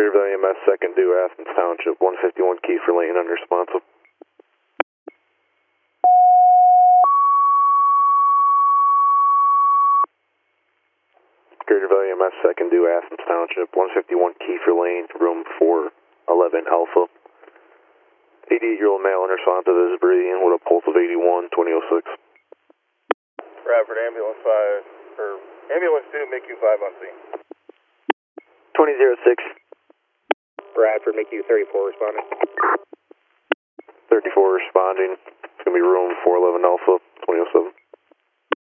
Greater Valley MS, second due, Athens Township, 151 Kiefer Lane, unresponsive. Greater Valley MS, second due, Athens Township, 151 Kiefer Lane, room 411 Alpha. 88-year-old male unresponsive is breathing with a pulse of 81, 2006. Bradford, ambulance 5, or ambulance 2, MICU 5 on scene. 2006. Bradford, MICU 34 responding. 34 responding. It's going to be room 411 Alpha, 2007.